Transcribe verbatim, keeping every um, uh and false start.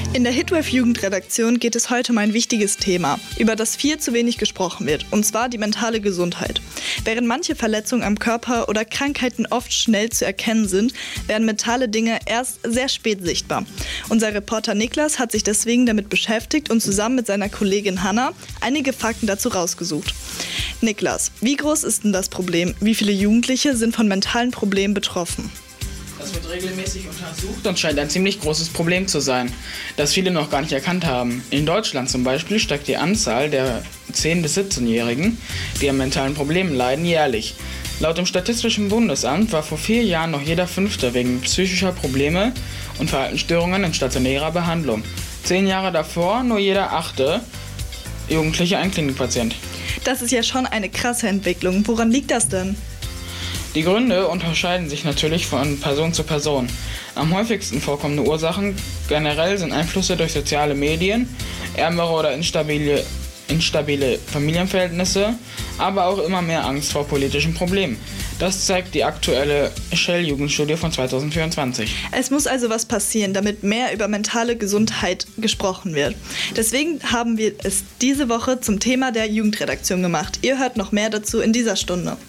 In der Hitwave-Jugendredaktion geht es heute um ein wichtiges Thema, über das viel zu wenig gesprochen wird, und zwar die mentale Gesundheit. Während manche Verletzungen am Körper oder Krankheiten oft schnell zu erkennen sind, werden mentale Dinge erst sehr spät sichtbar. Unser Reporter Niklas hat sich deswegen damit beschäftigt und zusammen mit seiner Kollegin Hanna einige Fakten dazu rausgesucht. Niklas, wie groß ist denn das Problem? Wie viele Jugendliche sind von mentalen Problemen betroffen? Das wird regelmäßig untersucht und scheint ein ziemlich großes Problem zu sein, das viele noch gar nicht erkannt haben. In Deutschland zum Beispiel steigt die Anzahl der zehn- bis siebzehnjährigen, die an mentalen Problemen leiden, jährlich. Laut dem Statistischen Bundesamt war vor vier Jahren noch jeder Fünfte wegen psychischer Probleme und Verhaltensstörungen in stationärer Behandlung. Zehn Jahre davor nur jeder achte Jugendliche ein Klinikpatient. Das ist ja schon eine krasse Entwicklung. Woran liegt das denn? Die Gründe unterscheiden sich natürlich von Person zu Person. Am häufigsten vorkommende Ursachen generell sind Einflüsse durch soziale Medien, ärmere oder instabile, instabile Familienverhältnisse, aber auch immer mehr Angst vor politischen Problemen. Das zeigt die aktuelle Shell-Jugendstudie von zweitausendvierundzwanzig. Es muss also was passieren, damit mehr über mentale Gesundheit gesprochen wird. Deswegen haben wir es diese Woche zum Thema der Jugendredaktion gemacht. Ihr hört noch mehr dazu in dieser Stunde.